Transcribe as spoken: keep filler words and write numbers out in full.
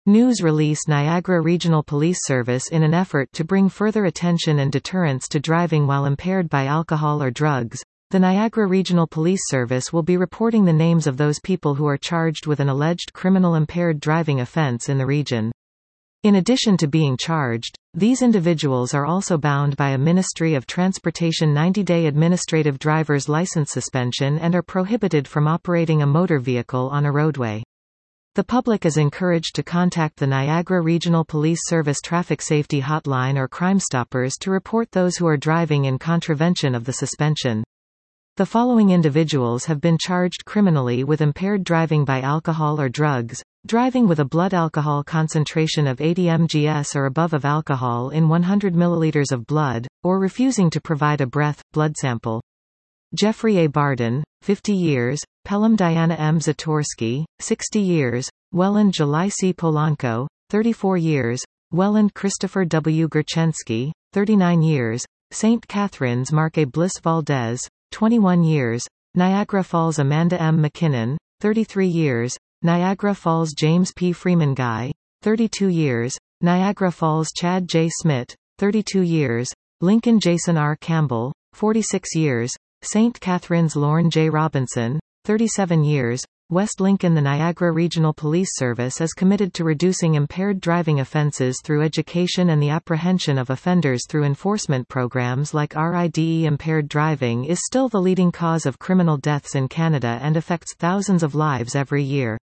News release Niagara Regional Police Service. In an effort to bring further attention and deterrence to driving while impaired by alcohol or drugs, the Niagara Regional Police Service will be reporting the names of those people who are charged with an alleged criminal impaired driving offense in the region. In addition to being charged, these individuals are also bound by a Ministry of Transportation ninety-day administrative driver's license suspension and are prohibited from operating a motor vehicle on a roadway. The public is encouraged to contact the Niagara Regional Police Service Traffic Safety Hotline or Crime Stoppers to report those who are driving in contravention of the suspension. The following individuals have been charged criminally with impaired driving by alcohol or drugs: driving with a blood alcohol concentration of eighty milligrams or above of alcohol in one hundred milliliters of blood, or refusing to provide a breath, blood sample. Jeffrey A. Barden, fifty years, Pelham Diana M. Zatorsky, sixty years, Welland July C. Polanco, thirty-four years, Welland Christopher W. Gerchensky, thirty-nine years, Saint Catharines Mark A. Bliss Valdez, twenty-one years, Niagara Falls Amanda M. McKinnon, thirty-three years, Niagara Falls James P. Freeman Guy, thirty-two years, Niagara Falls Chad J. Smith, thirty-two years, Lincoln Jason R. Campbell, forty-six years, Saint Catharines Lorne J. Robinson, thirty-seven years, West Lincoln. The Niagara Regional Police Service is committed to reducing impaired driving offences through education and the apprehension of offenders through enforcement programs like R I D E. Impaired driving is still the leading cause of criminal deaths in Canada and affects thousands of lives every year.